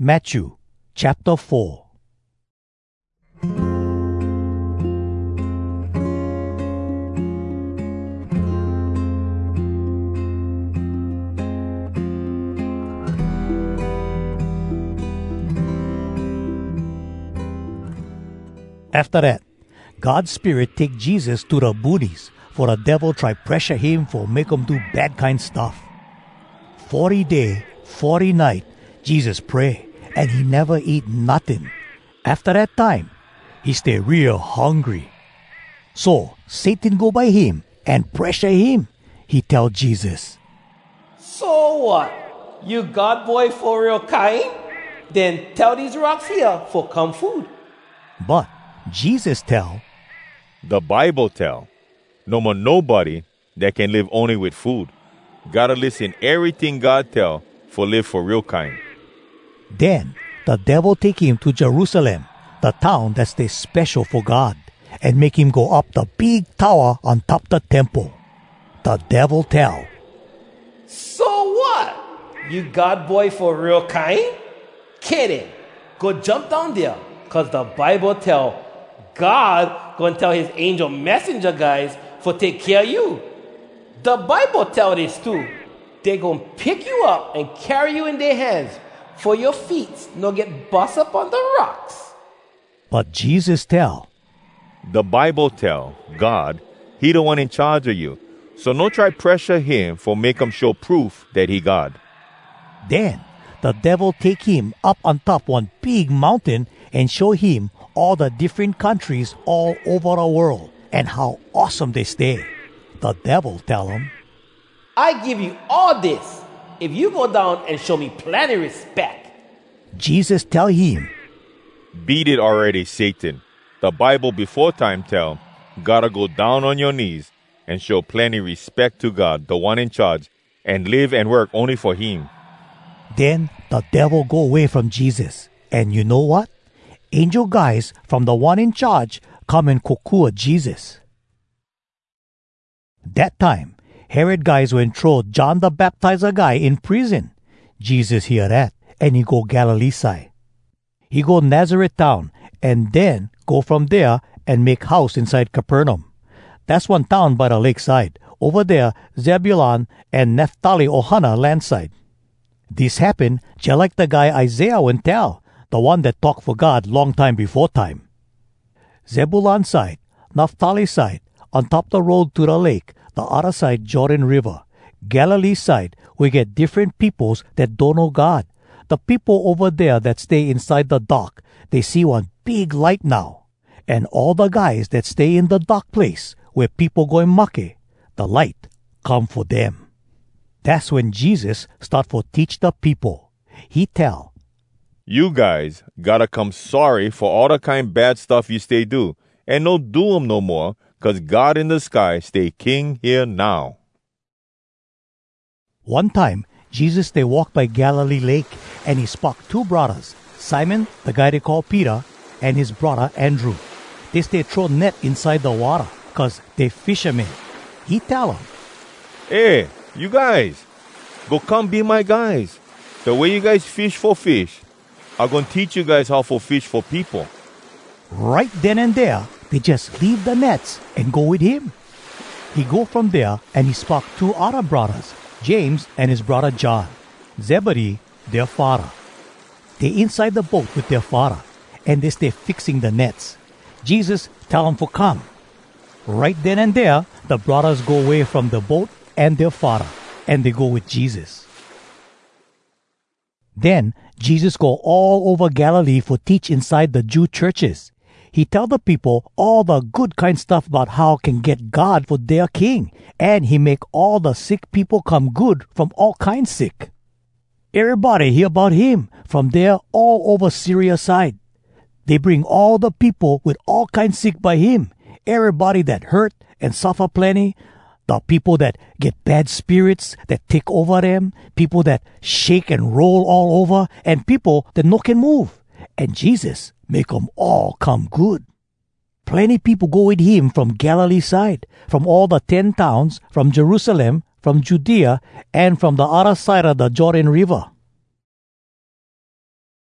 Matthew chapter 4. After that, God's Spirit take Jesus to the boonies, for the devil try pressure him for make him do bad kind stuff. 40 day, 40 night, Jesus pray, and he never eat nothing. After that time, he stay real hungry. So Satan go by him and pressure him. He tell Jesus, So what? You God boy for real kind? Then tell these rocks here for come food. but Jesus tell, The Bible tell, no more nobody that can live only with food. Gotta listen everything God tell for live for real kind. Then the devil take him to Jerusalem, the town that stays special for God, and make him go up the big tower on top the temple. The devil tell, So what? You God boy for real kind? Kidding. Go jump down there. Cause the Bible tell God gonna tell his angel messenger guys for take care of you. The Bible tell this too. They gonna pick you up and carry you in their hands for your feet no get bust up on the rocks. But Jesus tell, The Bible tell God, he the one in charge of you. So no try pressure him for make him show proof that he God. Then the devil take him up on top one big mountain and show him all the different countries all over the world and how awesome they stay. The devil tell him, I give you all this if you go down and show me plenty respect. Jesus tell him, Beat it already, Satan. The Bible before time tell, gotta go down on your knees and show plenty respect to God, the one in charge, and live and work only for him. Then the devil go away from Jesus. And you know what? Angel guys from the one in charge come and cocoa Jesus. That time, Herod guys went throw John the Baptizer guy in prison. Jesus hear that, and he go Galilee side. He go Nazareth town, and then go from there and make house inside Capernaum. That's one town by the lakeside. Over there, Zebulun and Naphtali Ohana landside. This happened just like the guy Isaiah went tell, the one that talked for God long time before time. Zebulun side, Naphtali side, on top the road to the lake, the other side Jordan River. Galilee side, we get different peoples that don't know God. The people over there that stay inside the dock, they see one big light now. And all the guys that stay in the dark place where people going mucky, the light come for them. That's when Jesus start for teach the people. He tell, You guys gotta come sorry for all the kind bad stuff you stay do, and no do 'em no more, 'cause God in the sky stay king here now. One time, Jesus they walked by Galilee Lake, and he spoke two brothers, Simon, the guy they call Peter, and his brother Andrew. They stay throw net inside the water, 'cause they fishermen. He tell them, Hey, you guys, go come be my guys. The way you guys fish for fish, I'm gonna teach you guys how to fish for people. right then and there, they just leave the nets and go with him. He go from there, and he spoke two other brothers, James and his brother John, Zebedee, their father. They inside the boat with their father, and they stay fixing the nets. Jesus tell them to come. Right then and there, the brothers go away from the boat and their father, and they go with Jesus. Then Jesus go all over Galilee for teach inside the Jew churches. He tell the people all the good kind stuff about how can get God for their king, and he make all the sick people come good from all kinds sick. Everybody hear about him from there all over Syria side. They bring all the people with all kinds sick by him. Everybody that hurt and suffer plenty, the people that get bad spirits that take over them, people that shake and roll all over, and people that no can move. And Jesus make them all come good. Plenty people go with him from Galilee side, from all the 10 towns, from Jerusalem, from Judea, and from the other side of the Jordan River.